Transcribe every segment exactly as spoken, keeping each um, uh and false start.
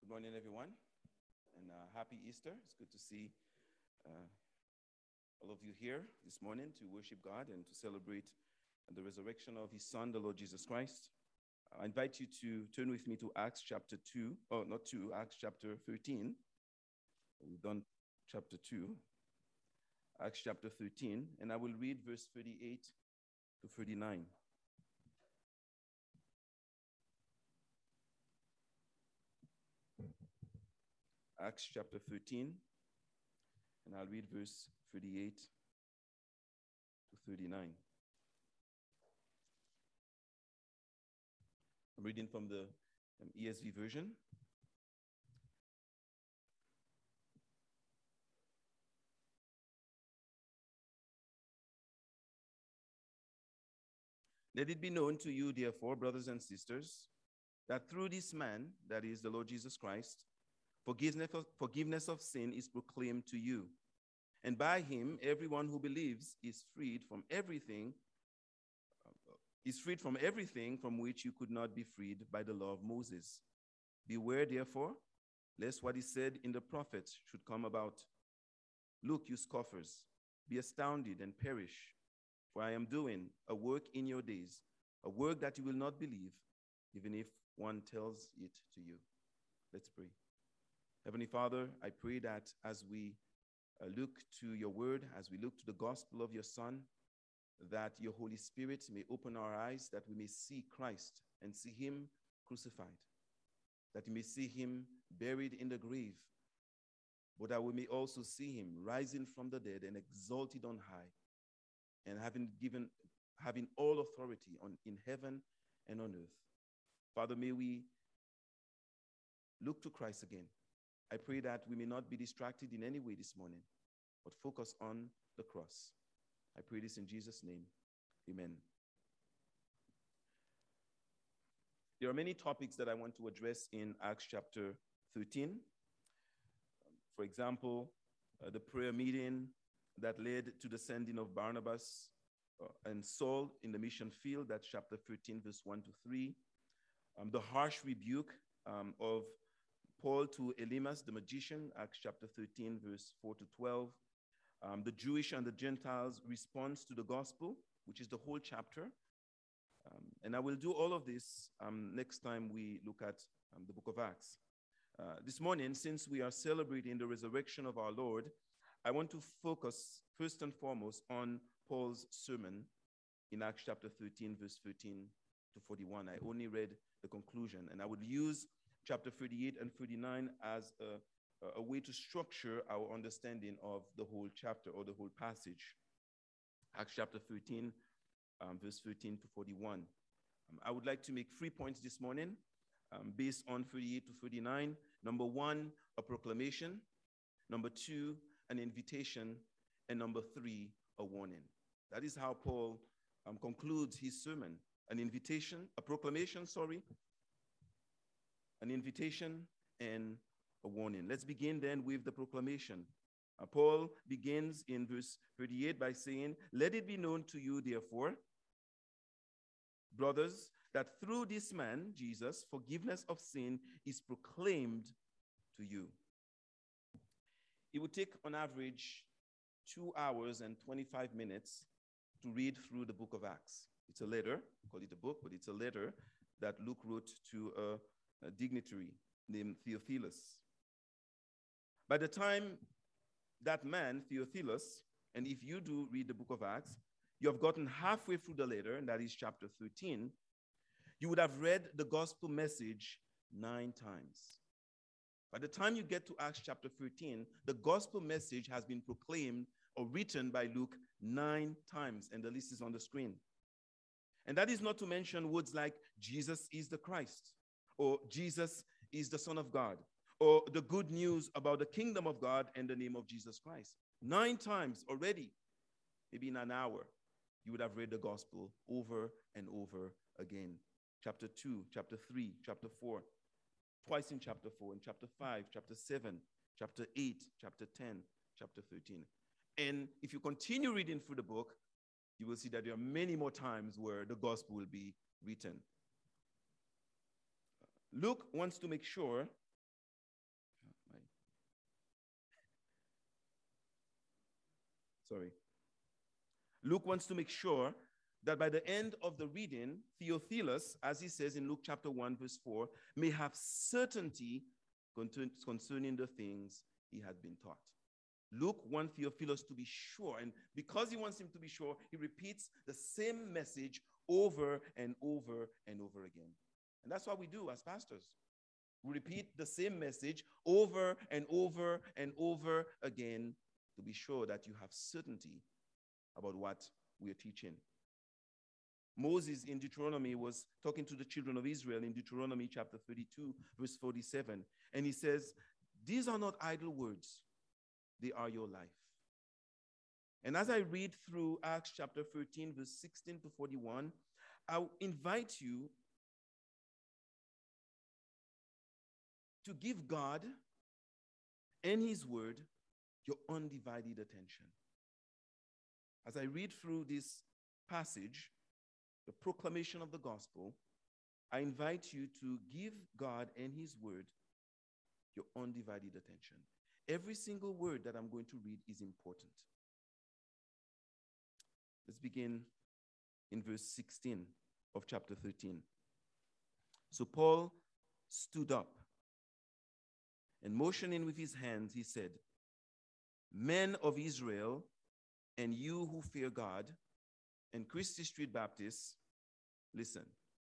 Good morning, everyone, and uh, happy Easter. It's good to see uh, all of you here this morning to worship God and to celebrate the resurrection of His Son, the Lord Jesus Christ. I invite you to turn with me to Acts chapter two, oh, not two, Acts chapter thirteen. We've done chapter two, Acts chapter thirteen, and I will read verse thirty-eight to thirty-nine. Acts chapter thirteen, and I'll read verse thirty-eight to thirty-nine. I'm reading from the um, E S V version. Let it be known to you, therefore, brothers and sisters, that through this man, that is the Lord Jesus Christ, forgiveness of, forgiveness of sin is proclaimed to you. And by him, everyone who believes is freed from everything, uh, is freed from everything from which you could not be freed by the law of Moses. Beware, therefore, lest what is said in the prophets should come about. Look, you scoffers, be astounded and perish, for I am doing a work in your days, a work that you will not believe, even if one tells it to you. Let's pray. Heavenly Father, I pray that as we uh, look to your word, as we look to the gospel of your Son, that your Holy Spirit may open our eyes, that we may see Christ and see him crucified, that we may see him buried in the grave, but that we may also see him rising from the dead and exalted on high, and having given, having all authority on, in heaven and on earth. Father, may we look to Christ again. I pray that we may not be distracted in any way this morning, but focus on the cross. I pray this in Jesus' name. Amen. There are many topics that I want to address in Acts chapter thirteen. For example, uh, the prayer meeting that led to the sending of Barnabas uh, and Saul in the mission field, that's chapter thirteen, verse one to three. Um, the harsh rebuke um, of Paul to Elymas, the magician, Acts chapter thirteen, verse four to twelve. Um, the Jewish and the Gentiles' response to the gospel, which is the whole chapter. Um, and I will do all of this um, next time we look at um, the book of Acts. Uh, this morning, since we are celebrating the resurrection of our Lord, I want to focus first and foremost on Paul's sermon in Acts chapter thirteen, verse thirteen to forty-one. I only read the conclusion, and I would use chapter thirty-eight and thirty-nine as a, a way to structure our understanding of the whole chapter or the whole passage. Acts chapter thirteen, um, verse thirteen to forty-one. Um, I would like to make three points this morning um, based on thirty-eight to thirty-nine. Number one, a proclamation. Number two, an invitation. And number three, a warning. That is how Paul um, concludes his sermon. An invitation, a proclamation, sorry, an invitation, and a warning. Let's begin then with the proclamation. Uh, Paul begins in verse thirty-eight by saying, "Let it be known to you, therefore, brothers, that through this man, Jesus, forgiveness of sin is proclaimed to you." It would take, on average, two hours and twenty-five minutes to read through the book of Acts. It's a letter, we call it a book, but it's a letter that Luke wrote to a, a dignitary named Theophilus. By the time that man, Theophilus, and if you do read the book of Acts, you have gotten halfway through the letter, and that is chapter thirteen, you would have read the gospel message nine times. By the time you get to Acts chapter thirteen, the gospel message has been proclaimed or written by Luke nine times, and the list is on the screen. And that is not to mention words like Jesus is the Christ, or Jesus is the Son of God, or the good news about the kingdom of God and the name of Jesus Christ. Nine times already, maybe in an hour, you would have read the gospel over and over again. Chapter two, chapter three, chapter four, twice in chapter four, in chapter five, chapter seven, chapter eight, chapter ten, chapter thirteen. And if you continue reading through the book, you will see that there are many more times where the gospel will be written. Luke wants to make sure Sorry. Luke wants to make sure that by the end of the reading, Theophilus, as he says in Luke chapter one, verse four, may have certainty concerning the things he had been taught. Luke wants Theophilus to be sure, and because he wants him to be sure, he repeats the same message over and over and over again. And that's what we do as pastors. We repeat the same message over and over and over again to be sure that you have certainty about what we are teaching. Moses in Deuteronomy was talking to the children of Israel in Deuteronomy chapter thirty-two, verse forty-seven. And he says, these are not idle words. They are your life. And as I read through Acts chapter thirteen, verse sixteen to forty-one, I invite you to give God and his word your undivided attention. As I read through this passage, the proclamation of the gospel, I invite you to give God and his word your undivided attention. Every single word that I'm going to read is important. Let's begin in verse sixteen of chapter thirteen. So Paul stood up and motioning with his hands, he said, men of Israel, and you who fear God, and Christie Street Baptists, listen.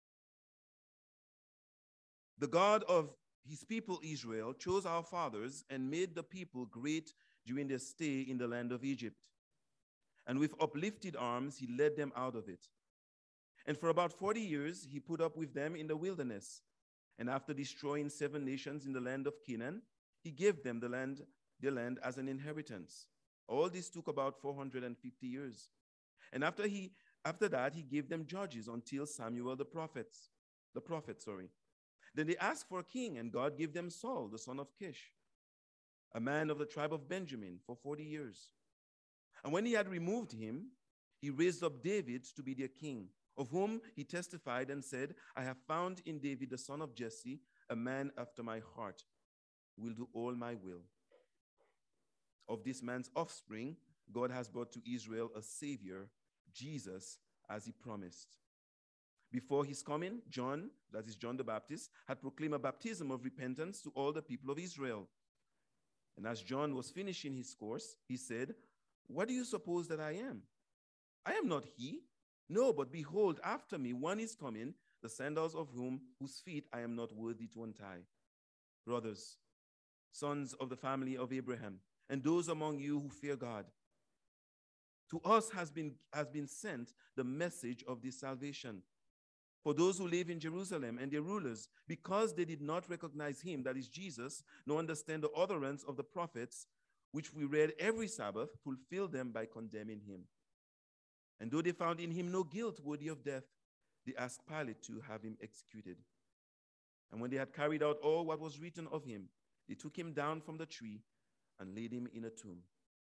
The God of his people Israel chose our fathers and made the people great during their stay in the land of Egypt. And with uplifted arms, he led them out of it. And for about forty years, he put up with them in the wilderness. And after destroying seven nations in the land of Canaan, he gave them the land, their land as an inheritance. All this took about four hundred fifty years. And after he, after that, he gave them judges until Samuel the prophets, the prophet, sorry. Then they asked for a king, and God gave them Saul, the son of Kish, a man of the tribe of Benjamin, for forty years. And when he had removed him, he raised up David to be their king, of whom he testified and said, I have found in David, the son of Jesse, a man after my heart, who will do all my will. Of this man's offspring, God has brought to Israel a savior, Jesus, as he promised. Before his coming, John, that is John the Baptist, had proclaimed a baptism of repentance to all the people of Israel. And as John was finishing his course, he said, what do you suppose that I am? I am not he. No, but behold, after me one is coming, the sandals of whom, whose feet I am not worthy to untie. Brothers, sons of the family of Abraham, and those among you who fear God, to us has been, has been sent the message of this salvation. For those who live in Jerusalem and their rulers, because they did not recognize him, that is Jesus, nor understand the utterance of the prophets, which we read every Sabbath, fulfill them by condemning him. And though they found in him no guilt worthy of death, they asked Pilate to have him executed. And when they had carried out all what was written of him, they took him down from the tree and laid him in a tomb.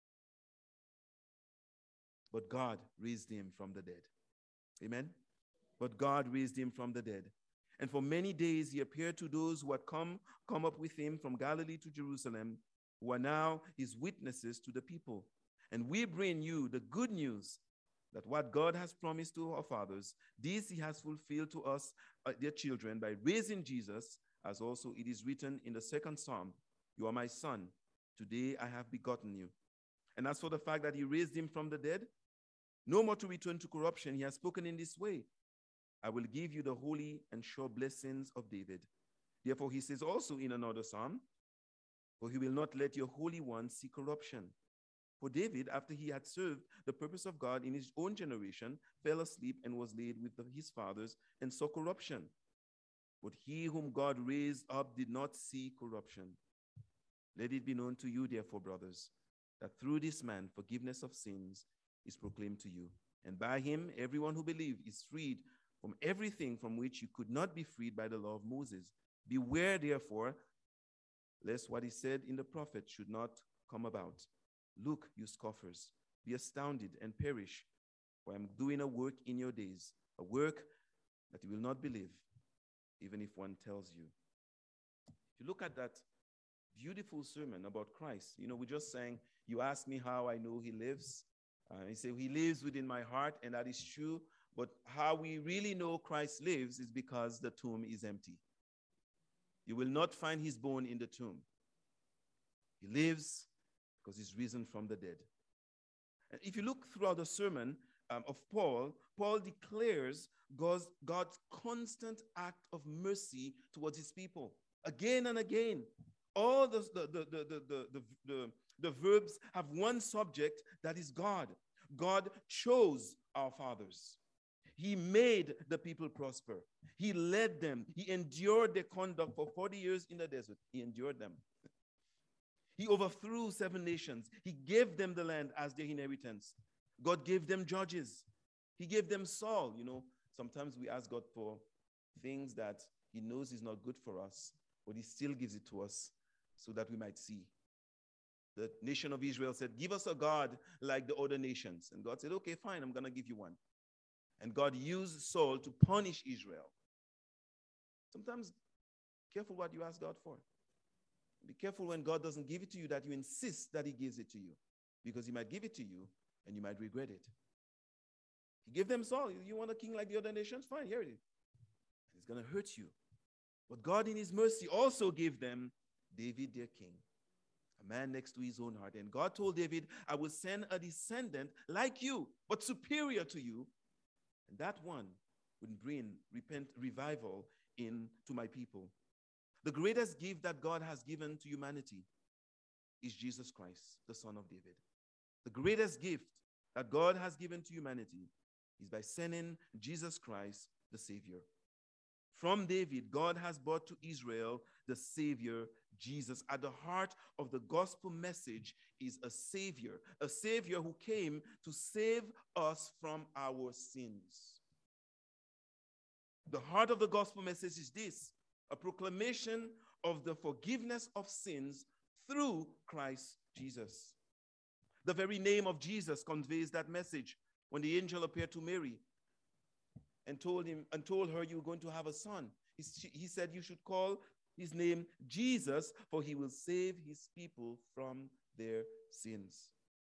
But God raised him from the dead. Amen? But God raised him from the dead. And for many days he appeared to those who had come, come up with him from Galilee to Jerusalem, who are now his witnesses to the people. And we bring you the good news that what God has promised to our fathers, this he has fulfilled to us, uh, their children, by raising Jesus, as also it is written in the second Psalm, you are my son, today I have begotten you. And as for the fact that he raised him from the dead, no more to return to corruption, he has spoken in this way, I will give you the holy and sure blessings of David. Therefore he says also in another Psalm, for he will not let your Holy One see corruption. For David, after he had served the purpose of God in his own generation, fell asleep and was laid with the, his fathers and saw corruption. But he whom God raised up did not see corruption. Let it be known to you, therefore, brothers, that through this man forgiveness of sins is proclaimed to you. And by him, everyone who believes is freed from everything from which you could not be freed by the law of Moses. Beware, therefore, lest what is said in the prophet should not come about. Look, you scoffers, be astounded and perish, for I am doing a work in your days, a work that you will not believe, even if one tells you. If you look at that beautiful sermon about Christ, you know, we just sang, you ask me how I know he lives. Uh, he said, he lives within my heart, and that is true. But how we really know Christ lives is because the tomb is empty. You will not find his bone in the tomb. He lives because he's risen from the dead. And if you look throughout the sermon um, of Paul, Paul declares God's, God's constant act of mercy towards his people. Again and again, all the, the, the, the, the, the, the, the verbs have one subject, that is God. God chose our fathers. He made the people prosper. He led them. He endured their conduct for forty years in the desert. He endured them. He overthrew seven nations. He gave them the land as their inheritance. God gave them judges. He gave them Saul. You know, sometimes we ask God for things that he knows is not good for us, but he still gives it to us so that we might see. The nation of Israel said, give us a God like the other nations. And God said, okay, fine, I'm going to give you one. And God used Saul to punish Israel. Sometimes, careful what you ask God for. Be careful when God doesn't give it to you that you insist that he gives it to you, because he might give it to you and you might regret it. He gave them Saul. You want a king like the other nations? Fine, here it is. It's going to hurt you. But God in his mercy also gave them David, their king, a man next to his own heart. And God told David, I will send a descendant like you, but superior to you. And that one would bring repent, revival into my people. The greatest gift that God has given to humanity is Jesus Christ, the Son of David. The greatest gift that God has given to humanity is by sending Jesus Christ, the Savior. From David, God has brought to Israel the Savior, Jesus. At the heart of the gospel message is a Savior, a Savior who came to save us from our sins. The heart of the gospel message is this: a proclamation of the forgiveness of sins through Christ Jesus. The very name of Jesus conveys that message. When the angel appeared to Mary and told him and told her, you're going to have a son, he, he said you should call his name Jesus, for he will save his people from their sins.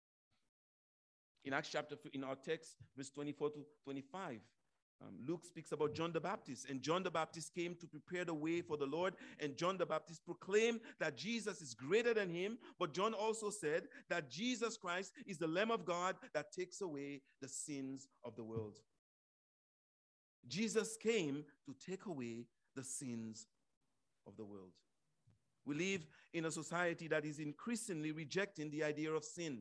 In Acts chapter, in our text, verse twenty-four to twenty-five, Um, Luke speaks about John the Baptist, and John the Baptist came to prepare the way for the Lord, and John the Baptist proclaimed that Jesus is greater than him, but John also said that Jesus Christ is the Lamb of God that takes away the sins of the world. Jesus came to take away the sins of the world. We live in a society that is increasingly rejecting the idea of sin.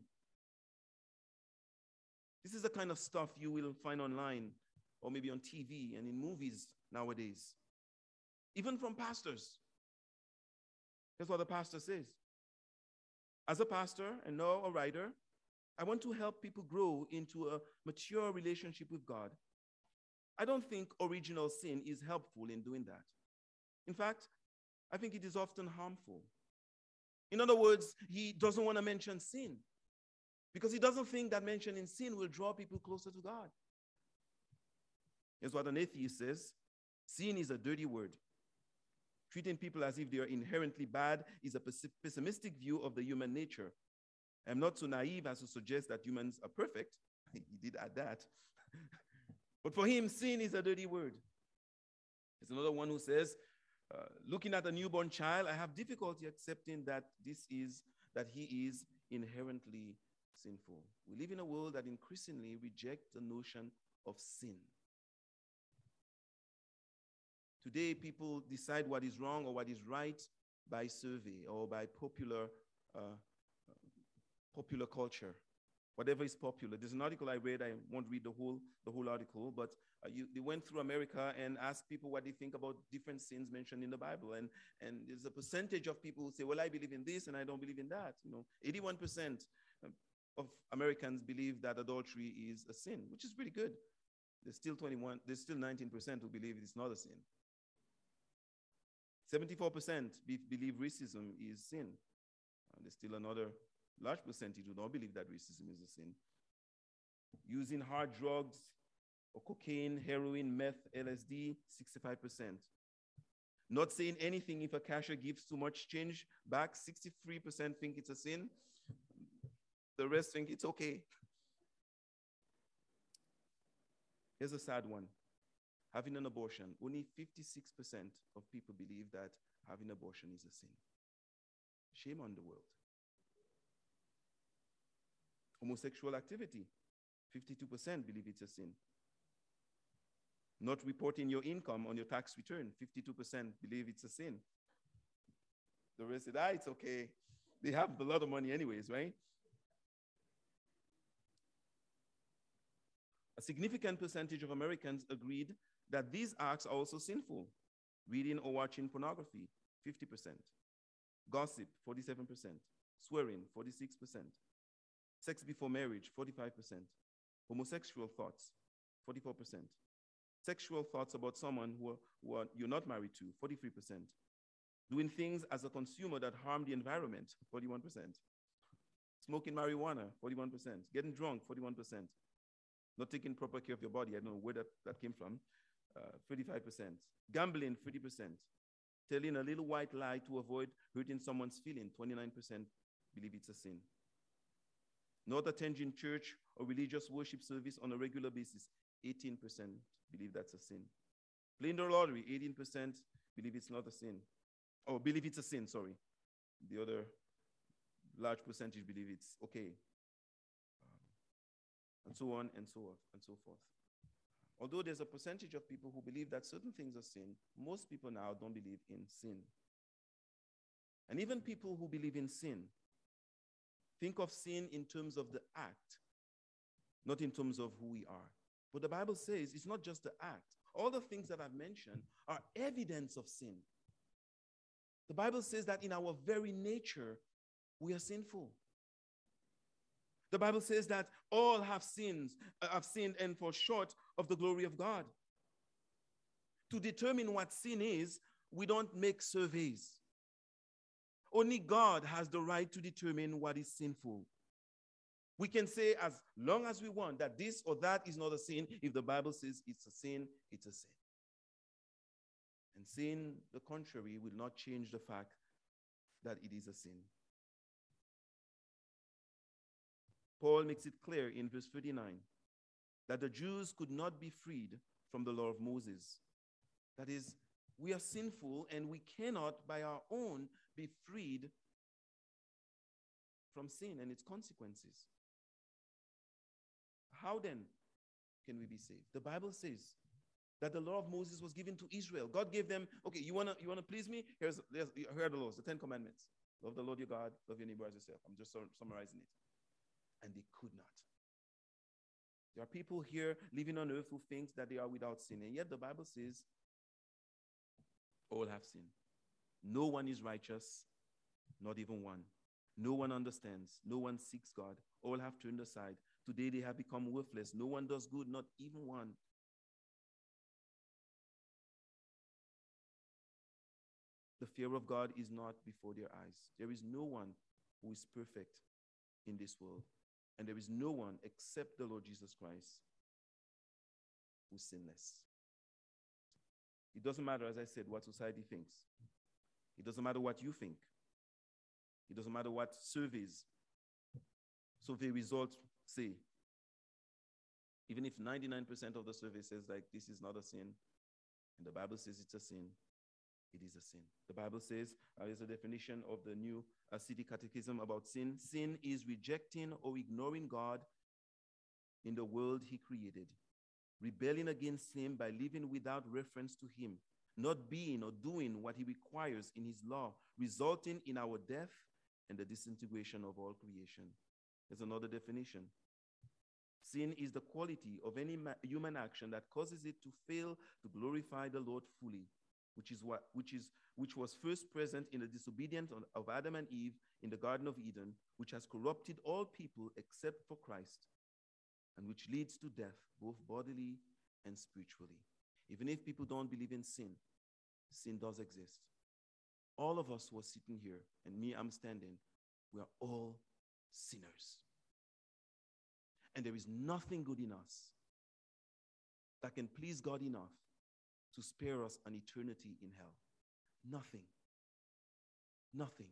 This is the kind of stuff you will find online, or maybe on T V and in movies nowadays, even from pastors. Here's what the pastor says. As a pastor and now a writer, I want to help people grow into a mature relationship with God. I don't think original sin is helpful in doing that. In fact, I think it is often harmful. In other words, he doesn't want to mention sin because he doesn't think that mentioning sin will draw people closer to God. Here's what an atheist says: sin is a dirty word. Treating people as if they are inherently bad is a pessimistic view of the human nature. I'm not so naive as to suggest that humans are perfect. He did add that. But for him, sin is a dirty word. There's another one who says, uh, looking at a newborn child, I have difficulty accepting that this is, that he is inherently sinful. We live in a world that increasingly rejects the notion of sin. Today, people decide what is wrong or what is right by survey or by popular, uh, popular culture, whatever is popular. There's an article I read. I won't read the whole, the whole article, but uh, you, they went through America and asked people what they think about different sins mentioned in the Bible. And, and there's a percentage of people who say, well, I believe in this and I don't believe in that. You know, eighty-one percent of Americans believe that adultery is a sin, which is pretty good. There's still twenty-one, there's still nineteen percent who believe it's not a sin. seventy-four percent be, believe racism is sin. And there's still another large percentage who don't believe that racism is a sin. Using hard drugs or cocaine, heroin, meth, L S D, sixty-five percent. Not saying anything if a cashier gives too much change back, sixty-three percent think it's a sin. The rest think it's okay. Here's a sad one. Having an abortion. Only fifty-six percent of people believe that having abortion is a sin. Shame on the world. Homosexual activity. fifty-two percent believe it's a sin. Not reporting your income on your tax return. fifty-two percent believe it's a sin. The rest said, ah, it's okay. They have a lot of money anyways, right? A significant percentage of Americans agreed that these acts are also sinful. Reading or watching pornography, fifty percent. Gossip, forty-seven percent. Swearing, forty-six percent. Sex before marriage, forty-five percent. Homosexual thoughts, forty-four percent. Sexual thoughts about someone who, are, who are, you're not married to, forty-three percent. Doing things as a consumer that harm the environment, forty-one percent. Smoking marijuana, forty-one percent. Getting drunk, forty-one percent. Not taking proper care of your body, I don't know where that, that came from, uh, thirty-five percent. Gambling, thirty percent. Telling a little white lie to avoid hurting someone's feeling, twenty-nine percent believe it's a sin. Not attending church or religious worship service on a regular basis, eighteen percent believe that's a sin. Playing the lottery, eighteen percent believe it's not a sin. Or believe it's a sin, sorry. The other large percentage believe it's okay. Um, and so on and so on and so forth. Although there's a percentage of people who believe that certain things are sin, most people now don't believe in sin. And even people who believe in sin think of sin in terms of the act, not in terms of who we are. But the Bible says it's not just the act. All the things that I've mentioned are evidence of sin. The Bible says that in our very nature, we are sinful. The Bible says that all have sins, uh, have sinned and fall short of the glory of God. To determine what sin is, we don't make surveys. Only God has the right to determine what is sinful. We can say as long as we want that this or that is not a sin. If the Bible says it's a sin, it's a sin. And saying the contrary will not change the fact that it is a sin. Paul makes it clear in verse thirty-nine that the Jews could not be freed from the law of Moses. That is, we are sinful and we cannot by our own be freed from sin and its consequences. How then can we be saved? The Bible says that the law of Moses was given to Israel. God gave them, okay, you want to you wanna please me? Here's, here's, here are the laws, the Ten Commandments. Love the Lord your God, love your neighbor as yourself. I'm just summarizing it. And they could not. There are people here living on earth who think that they are without sin. And yet the Bible says all have sinned. No one is righteous, not even one. No one understands. No one seeks God. All have turned aside. Today they have become worthless. No one does good, not even one. The fear of God is not before their eyes. There is no one who is perfect in this world. And there is no one except the Lord Jesus Christ who is sinless. It doesn't matter, as I said, what society thinks. It doesn't matter what you think. It doesn't matter what surveys, survey results say. Even if ninety-nine percent of the survey says like this is not a sin, and the Bible says it's a sin, it is a sin. The Bible says, uh, there's a definition of the New uh, City Catechism about sin. Sin is rejecting or ignoring God in the world he created, rebelling against him by living without reference to him, not being or doing what he requires in his law, resulting in our death and the disintegration of all creation. There's another definition. Sin is the quality of any human action that causes it to fail to glorify the Lord fully, which is what which is which was first present in the disobedience of Adam and Eve in the Garden of Eden, which has corrupted all people except for Christ, and which leads to death, both bodily and spiritually. Even if people don't believe in sin, sin does exist. All of us who are sitting here, and me, I'm standing, we are all sinners. And there is nothing good in us that can please God enough to spare us an eternity in hell. Nothing. Nothing.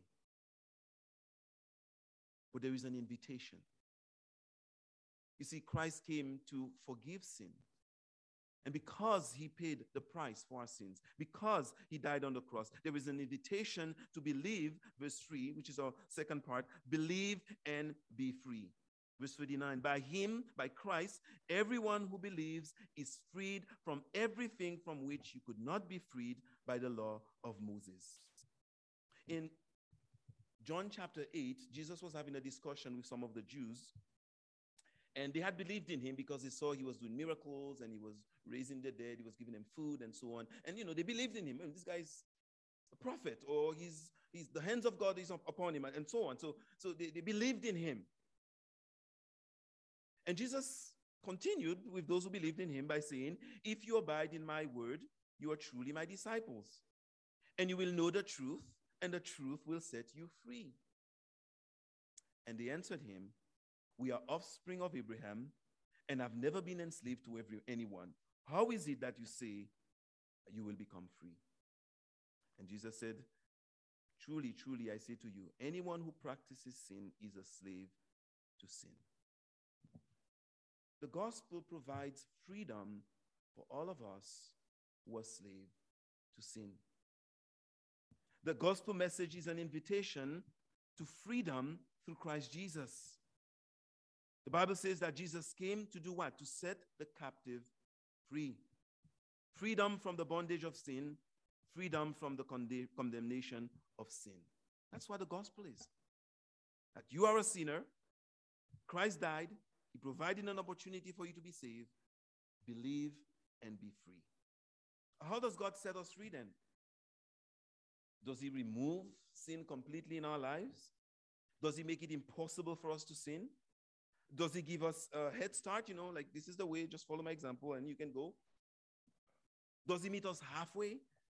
But there is an invitation. You see, Christ came to forgive sin, And because he paid the price for our sins, because he died on the cross, there is an invitation to believe, verse three, which is our second part, believe and be free. Verse thirty-nine, by him, by Christ, everyone who believes is freed from everything from which you could not be freed by the law of Moses. In John chapter eight, Jesus was having a discussion with some of the Jews, and they had believed in him because they saw he was doing miracles and he was raising the dead, he was giving them food and so on. And, you know, they believed in him. I mean, this guy's a prophet, or he's, he's the hands of God is upon him, and so on. So, so they, they believed in him. And Jesus continued with those who believed in him by saying, if you abide in my word, you are truly my disciples, and you will know the truth, and the truth will set you free. And they answered him, we are offspring of Abraham and have never been enslaved to every, anyone. How is it that you say you will become free? And Jesus said, truly, truly, I say to you, anyone who practices sin is a slave to sin. The gospel provides freedom for all of us who are slave to sin. The gospel message is an invitation to freedom through Christ Jesus. The Bible says that Jesus came to do what? To set the captive free. Freedom from the bondage of sin, freedom from the conde- condemnation of sin. That's what the gospel is. That you are a sinner, Christ died, he provided an opportunity for you to be saved. Believe and be free. How does God set us free then? Does he remove sin completely in our lives? Does he make it impossible for us to sin? Does he give us a head start? You know, like, this is the way, just follow my example and you can go. Does he meet us halfway?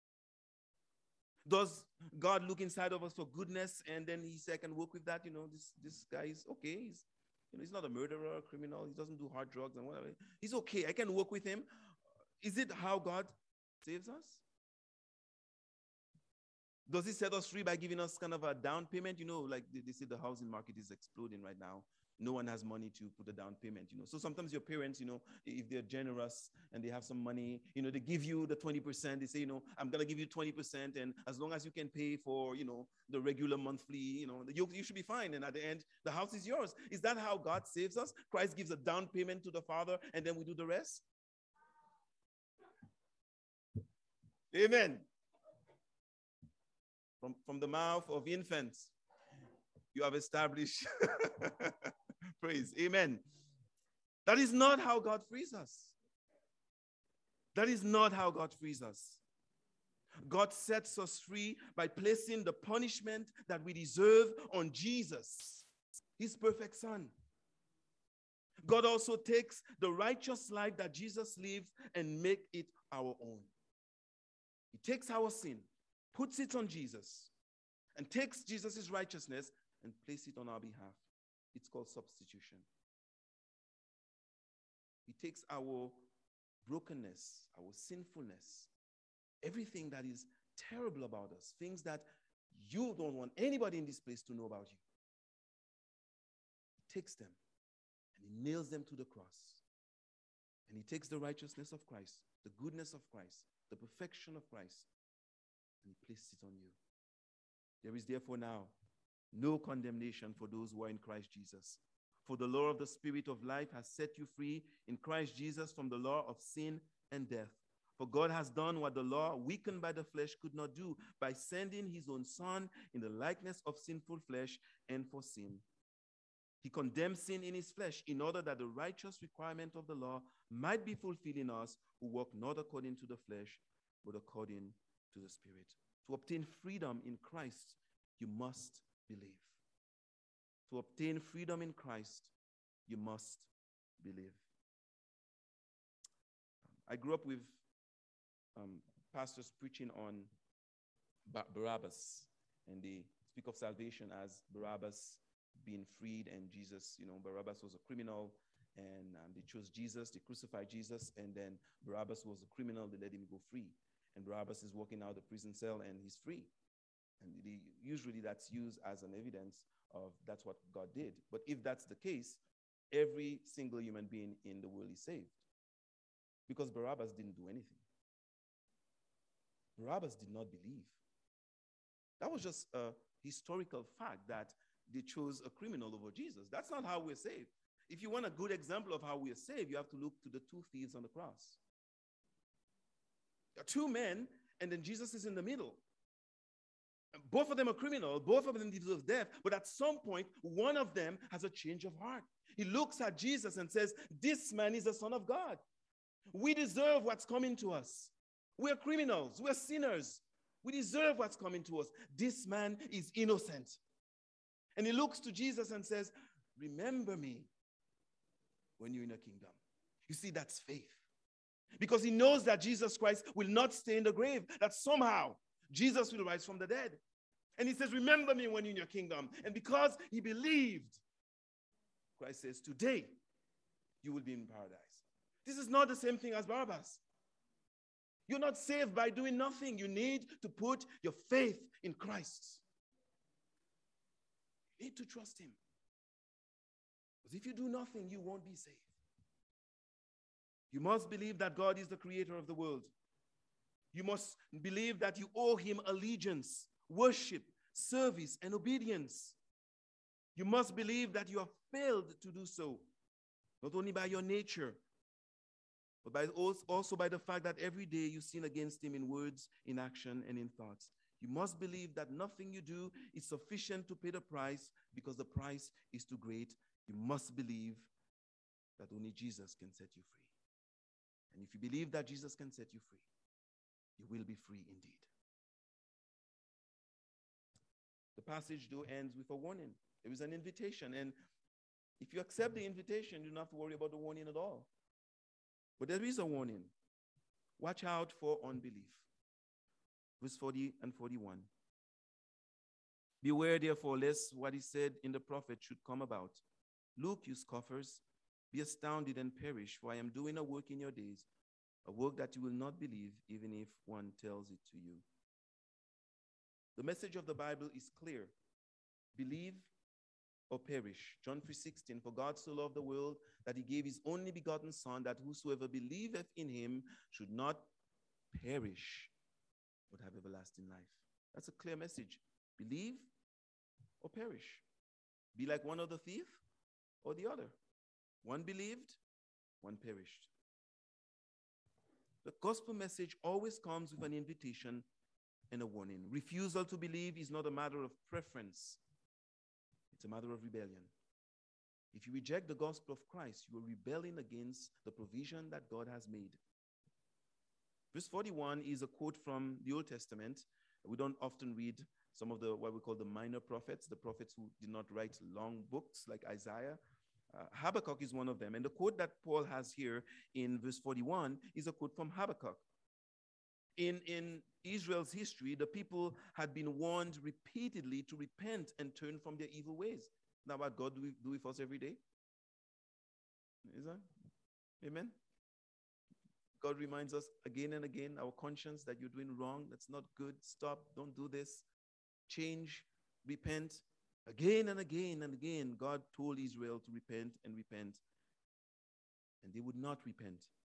Does God look inside of us for goodness and then he say, I can work with that? You know, this, this guy is okay. He's, you know, he's not a murderer, a criminal. He doesn't do hard drugs and whatever. He's okay. I can work with him. Is it how God saves us? Does he set us free by giving us kind of a down payment? You know, like they, they say the housing market is exploding right now. No one has money to put a down payment, you know. So sometimes your parents, you know, if they're generous and they have some money, you know, they give you the twenty percent. They say, you know, I'm going to give you twenty percent. And as long as you can pay for, you know, the regular monthly, you know, you, you should be fine. And at the end, the house is yours. Is that how God saves us? Christ gives a down payment to the Father and then we do the rest? Amen. From, from the mouth of infants, you have established praise. Amen. That is not how God frees us. That is not how God frees us. God sets us free by placing the punishment that we deserve on Jesus, his perfect son. God also takes the righteous life that Jesus lived and make it our own. He takes our sin, puts it on Jesus, and takes Jesus' righteousness and place it on our behalf. It's called substitution. He takes our brokenness, our sinfulness, everything that is terrible about us, things that you don't want anybody in this place to know about you. He takes them and he nails them to the cross. And he takes the righteousness of Christ, the goodness of Christ, the perfection of Christ, and he places it on you. There is therefore now no condemnation for those who are in Christ Jesus. For the law of the Spirit of life has set you free in Christ Jesus from the law of sin and death. For God has done what the law, weakened by the flesh, could not do by sending his own Son in the likeness of sinful flesh and for sin. He condemned sin in his flesh in order that the righteous requirement of the law might be fulfilled in us who walk not according to the flesh, but according to the Spirit. To obtain freedom in Christ, you must believe. To obtain freedom in Christ, you must believe. I grew up with um, pastors preaching on Bar- Barabbas, and they speak of salvation as Barabbas being freed, and Jesus, you know, Barabbas was a criminal, and um, they chose Jesus, they crucified Jesus, and then Barabbas was a criminal, they let him go free. And Barabbas is walking out of the prison cell, and he's free. And the, usually that's used as an evidence of that's what God did. But if that's the case, every single human being in the world is saved. Because Barabbas didn't do anything. Barabbas did not believe. That was just a historical fact that they chose a criminal over Jesus. That's not how we're saved. If you want a good example of how we are saved, you have to look to the two thieves on the cross. There are two men, and then Jesus is in the middle. Both of them are criminal. Both of them deserve death. But at some point, one of them has a change of heart. He looks at Jesus and says, this man is the Son of God. We deserve what's coming to us. We're criminals. We're sinners. We deserve what's coming to us. This man is innocent. And he looks to Jesus and says, remember me when you're in the kingdom. You see, that's faith. Because he knows that Jesus Christ will not stay in the grave, that somehow Jesus will rise from the dead. And he says, remember me when you're in your kingdom. And because he believed, Christ says, today you will be in paradise. This is not the same thing as Barabbas. You're not saved by doing nothing. You need to put your faith in Christ. You need to trust him. Because if you do nothing, you won't be saved. You must believe that God is the creator of the world. You must believe that you owe him allegiance, worship, service, and obedience. You must believe that you have failed to do so, not only by your nature, but by also by the fact that every day you sin against him in words, in action, and in thoughts. You must believe that nothing you do is sufficient to pay the price because the price is too great. You must believe that only Jesus can set you free. And if you believe that Jesus can set you free, you will be free indeed. The passage, though, ends with a warning. There is an invitation. And if you accept the invitation, you don't have to worry about the warning at all. But there is a warning. Watch out for unbelief. Verse forty and forty-one. Beware, therefore, lest what is said in the prophet should come about. Look, you scoffers, be astounded and perish, for I am doing a work in your days, a work that you will not believe, even if one tells it to you. The message of the Bible is clear. Believe or perish. John three sixteen, for God so loved the world that he gave his only begotten Son, that whosoever believeth in him should not perish, but have everlasting life. That's a clear message. Believe or perish. Be like one of the thief or the other. One believed, one perished. The gospel message always comes with an invitation and a warning. Refusal to believe is not a matter of preference. It's a matter of rebellion. If you reject the gospel of Christ, you are rebelling against the provision that God has made. Verse forty-one is a quote from the Old Testament. We don't often read some of the what we call the minor prophets, the prophets who did not write long books like Isaiah. Uh, Habakkuk is one of them. And the quote that Paul has here in verse forty-one is a quote from Habakkuk. In, in Israel's history, the people had been warned repeatedly to repent and turn from their evil ways. Now, what God do, do with us every day? Is that? Amen? God reminds us again and again, our conscience, that you're doing wrong. That's not good. Stop. Don't do this. Change. Repent. Again and again and again, God told Israel to repent and repent. And they would not repent.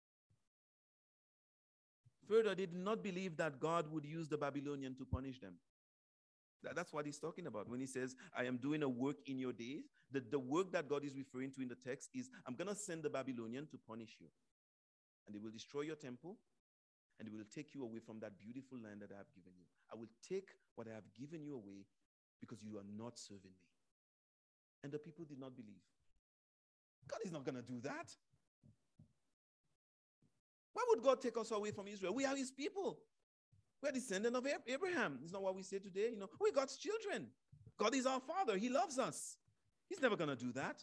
Further, they did not believe that God would use the Babylonian to punish them. That's what he's talking about when he says, I am doing a work in your days. The, the work that God is referring to in the text is, I'm going to send the Babylonian to punish you. And they will destroy your temple, and they will take you away from that beautiful land that I have given you. I will take what I have given you away because you are not serving me. And the people did not believe. God is not going to do that. Why would God take us away from Israel? We are his people. We are descendants of Abraham. It's not what we say today. You know, we're God's children. God is our father. He loves us. He's never going to do that.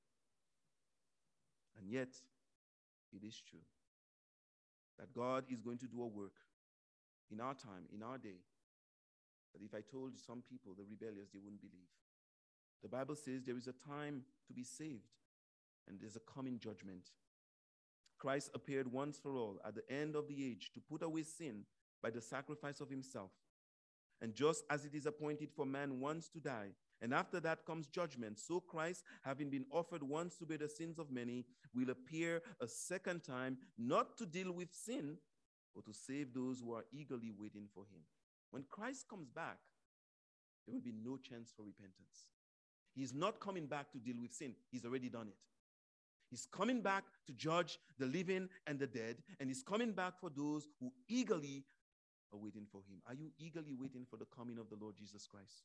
And yet, it is true that God is going to do a work in our time, in our day, that if I told some people, the rebellious, they wouldn't believe. The Bible says there is a time to be saved, and there's a coming judgment. Christ appeared once for all at the end of the age to put away sin by the sacrifice of himself. And just as it is appointed for man once to die, and after that comes judgment, so Christ, having been offered once to bear the sins of many, will appear a second time, not to deal with sin, but to save those who are eagerly waiting for him. When Christ comes back, there will be no chance for repentance. He's not coming back to deal with sin. He's already done it. He's coming back to judge the living and the dead, and he's coming back for those who eagerly are waiting for him. Are you eagerly waiting for the coming of the Lord Jesus Christ?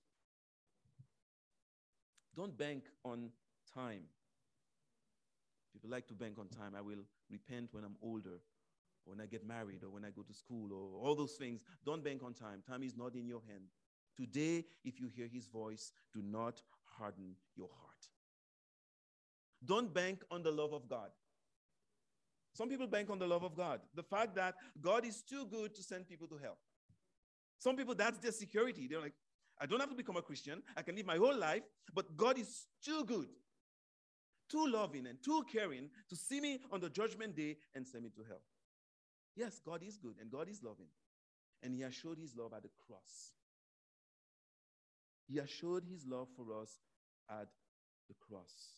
Don't bank on time. People like to bank on time. I will repent when I'm older, or when I get married, or when I go to school, or all those things. Don't bank on time. Time is not in your hand. Today, if you hear his voice, do not harden your heart. Don't bank on the love of God. Some people bank on the love of God. The fact that God is too good to send people to hell. Some people, that's their security. They're like, I don't have to become a Christian. I can live my whole life, but God is too good, too loving, and too caring to see me on the judgment day and send me to hell. Yes, God is good, and God is loving. And he has showed his love at the cross. He has showed his love for us at the cross.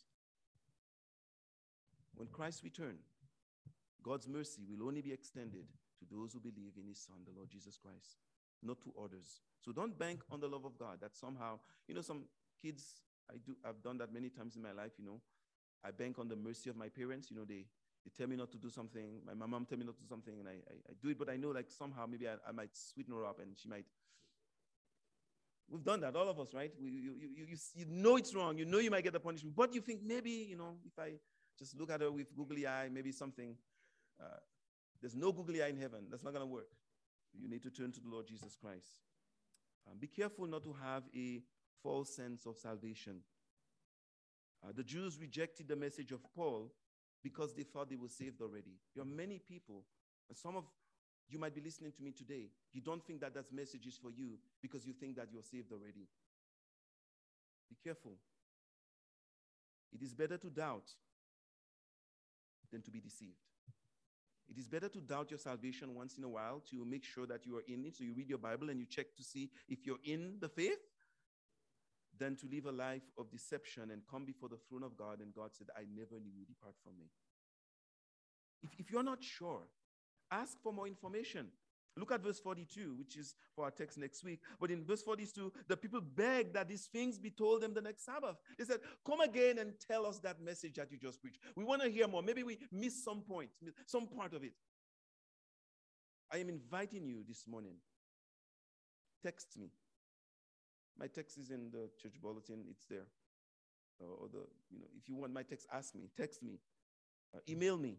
When Christ returns, God's mercy will only be extended to those who believe in his Son, the Lord Jesus Christ, not to others. So don't bank on the love of God that somehow, you know, some kids, I do, I've done that many times in my life, you know. I bank on the mercy of my parents. You know, they, they tell me not to do something. My mom tell me not to do something, and I, I, I do it, but I know like somehow maybe I, I might sweeten her up and she might. We've done that, all of us, right? We, you, you, you, you know it's wrong. You know you might get the punishment, but you think maybe, you know, if I just look at her with googly eye, maybe something. Uh, there's no googly eye in heaven. That's not going to work. You need to turn to the Lord Jesus Christ. Um, be careful not to have a false sense of salvation. Uh, the Jews rejected the message of Paul because they thought they were saved already. There are many people, and some of you might be listening to me today. You don't think that that message is for you because you think that you're saved already. Be careful. It is better to doubt than to be deceived. It is better to doubt your salvation once in a while to make sure that you are in it. So you read your Bible and you check to see if you're in the faith, than to live a life of deception and come before the throne of God and God said, I never knew you, depart from me. If, if you're not sure, ask for more information. Look at verse forty-two, which is for our text next week. But in verse forty-two, the people begged that these things be told them the next Sabbath. They said, come again and tell us that message that you just preached. We want to hear more. Maybe we missed some point, some part of it. I am inviting you this morning. Text me. My text is in the church bulletin. It's there. Uh, or the, you know, if you want my text, ask me. Text me. Uh, email me.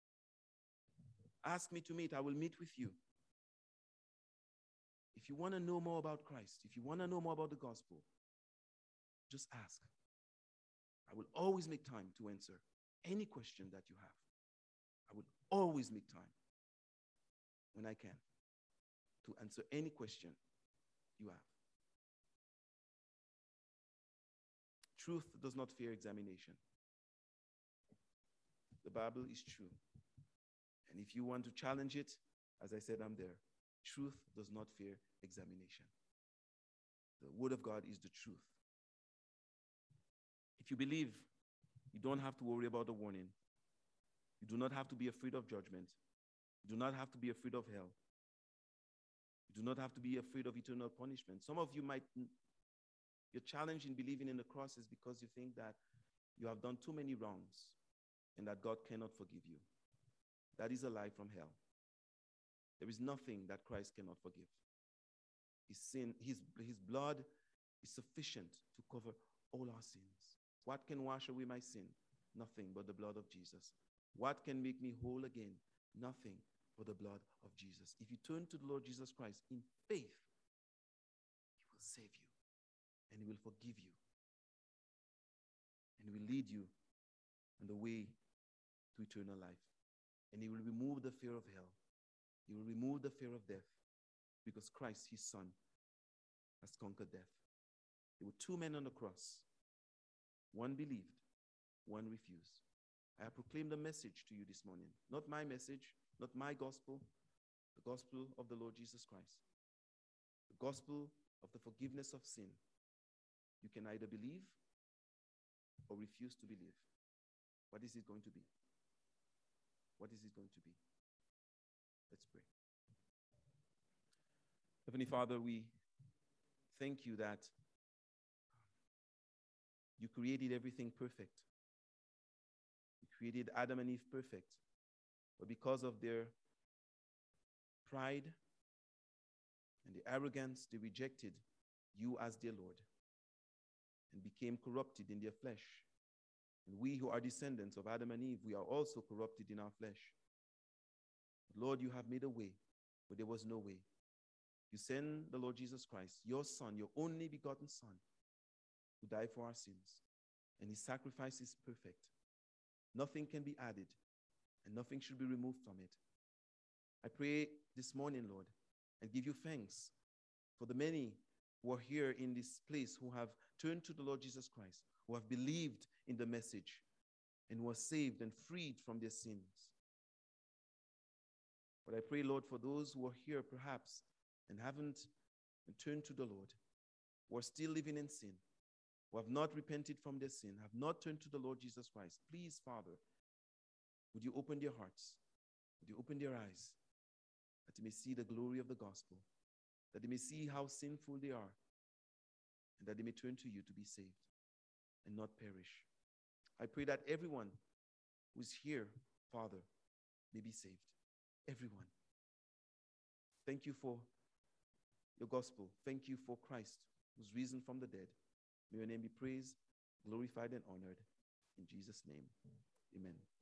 Ask me to meet. I will meet with you. If you want to know more about Christ, if you want to know more about the gospel, just ask. I will always make time to answer any question that you have. I will always make time when I can to answer any question you have. Truth does not fear examination. The Bible is true. And if you want to challenge it, as I said, I'm there. Truth does not fear examination. The word of God is the truth. If you believe, you don't have to worry about the warning. You do not have to be afraid of judgment. You do not have to be afraid of hell. You do not have to be afraid of eternal punishment. Some of you might, your challenge in believing in the cross is because you think that you have done too many wrongs and that God cannot forgive you. That is a lie from hell. There is nothing that Christ cannot forgive. His sin, his, his blood is sufficient to cover all our sins. What can wash away my sin? Nothing but the blood of Jesus. What can make me whole again? Nothing but the blood of Jesus. If you turn to the Lord Jesus Christ in faith, he will save you and he will forgive you and he will lead you on the way to eternal life. And he will remove the fear of hell. He will remove the fear of death because Christ, his son, has conquered death. There were two men on the cross. One believed, one refused. I have proclaimed a message to you this morning. Not my message, not my gospel, the gospel of the Lord Jesus Christ. The gospel of the forgiveness of sin, you can either believe or refuse to believe. What is it going to be? What is it going to be? Let's pray. Heavenly Father, we thank you that you created everything perfect. You created Adam and Eve perfect. But because of their pride and the arrogance, they rejected you as their Lord and became corrupted in their flesh. And we who are descendants of Adam and Eve, we are also corrupted in our flesh. But Lord, you have made a way where there was no way. You send the Lord Jesus Christ, your Son, your only begotten Son, who died for our sins. And his sacrifice is perfect. Nothing can be added, and nothing should be removed from it. I pray this morning, Lord, and give you thanks for the many who are here in this place who have turned to the Lord Jesus Christ, who have believed in the message, and who are saved and freed from their sins. But I pray, Lord, for those who are here perhaps and haven't turned to the Lord, who are still living in sin, who have not repented from their sin, have not turned to the Lord Jesus Christ. Please, Father, would you open their hearts? Would you open their eyes that they may see the glory of the gospel, that they may see how sinful they are, and that they may turn to you to be saved and not perish. I pray that everyone who's here, Father, may be saved. Everyone. Thank you for your gospel. Thank you for Christ, who's risen from the dead. May your name be praised, glorified, and honored. In Jesus' name, amen.